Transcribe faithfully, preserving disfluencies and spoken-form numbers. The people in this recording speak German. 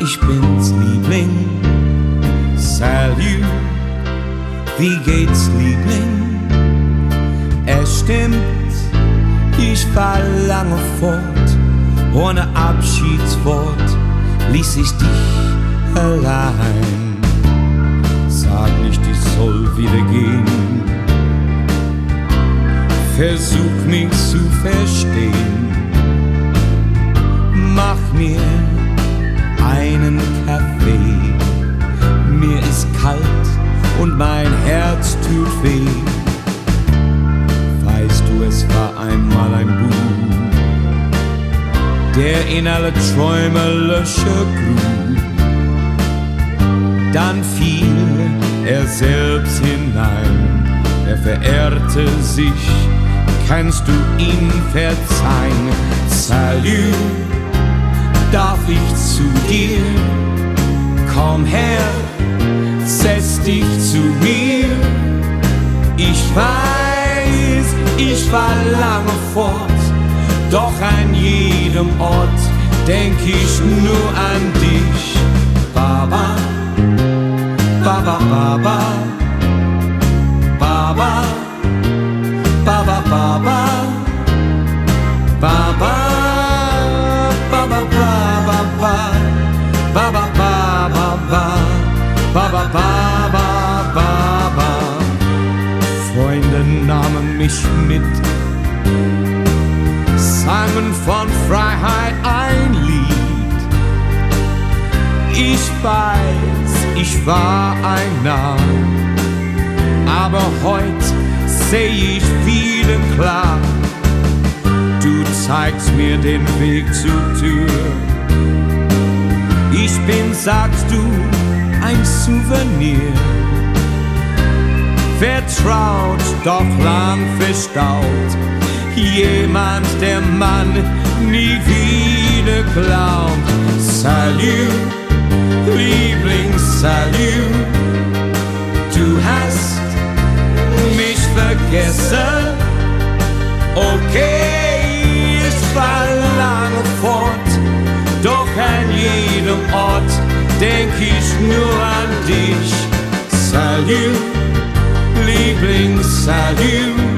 ich bin's, Liebling. Salut, wie geht's, Liebling? Es stimmt, ich war lange fort, ohne Abschiedswort ließ ich dich allein. Sag nicht, ich soll wieder gehen, versuch mich zu verstehen. Mach mir einen Kaffee, mir ist kalt und mein Herz tut weh. Weißt du, es war einmal ein Bub, der in alle Träume Löcher grub. Dann fiel er selbst hinein, er verehrte sich, kannst du ihm verzeihen? Salut, darf ich zu dir? Komm her, setz dich zu mir. Ich weiß, ich war lange fort, doch an jedem Ort denk ich nur an dich. Baba, Baba, Baba, Baba, Baba, Baba, Baba, Baba, Baba, Baba, Baba, Baba, Baba, Baba. Freunde nahmen mich mit, sangen von Freiheit ein Lied. Ich weiß, ich war ein Narr, aber heut seh ich wieder klar. Du zeigst mir den Weg zur Tür. Ich bin, sagst du, ein Souvenir. Vertraut, doch lang verstaut. Jemand, der man nie wieder glaubt. Salut, Liebling, salut. Du hast mich vergessen. Okay, ich war lange fort, doch an jedem Ort denk ich nur an dich. Salut, Liebling, salut.